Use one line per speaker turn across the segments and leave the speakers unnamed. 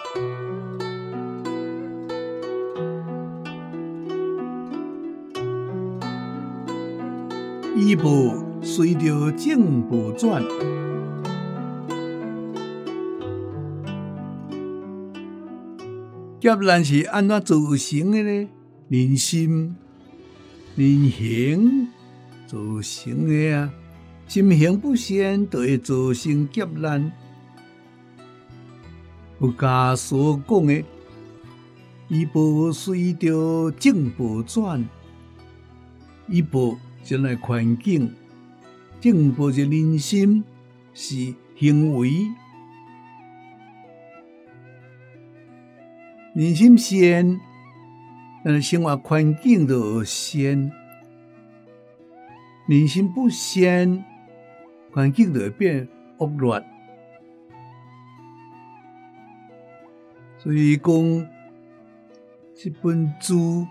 医步随着正步转，劫难是安怎造成的呢？人心、人行造成的啊，心行不善，就会造成劫难。佛家所讲的，医步随着正步转，医步是来环境，正步是人心，是行为。人心善，咱生活环境就善；人心不善，环境就会变恶劣。所以讲，这本书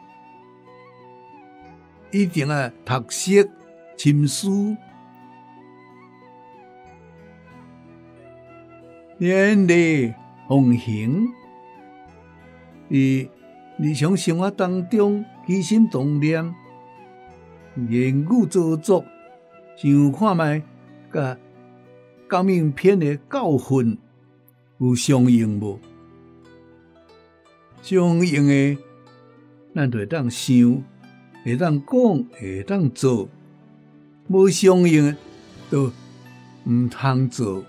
一定要读识深思，勉励奉行。伫日常生活当中起心动念、言语造作，想看卖甲革命篇的教训有相应无？相应的，咱就会当想，会当讲，会当做；无相应的，就毋通做。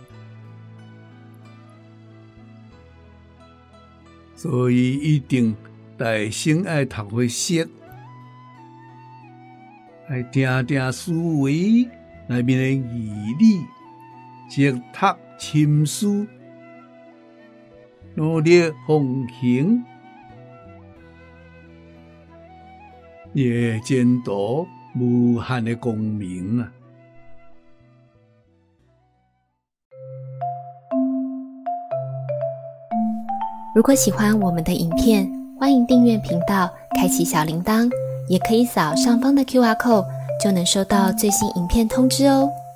所以一定大心爱读会识，爱定定思维内面的义理，直读深思，努力奉行，也前途无限的光明啊！
如果喜欢我们的影片，欢迎订阅频道，开启小铃铛，也可以扫上方的 QR code，就能收到最新影片通知哦。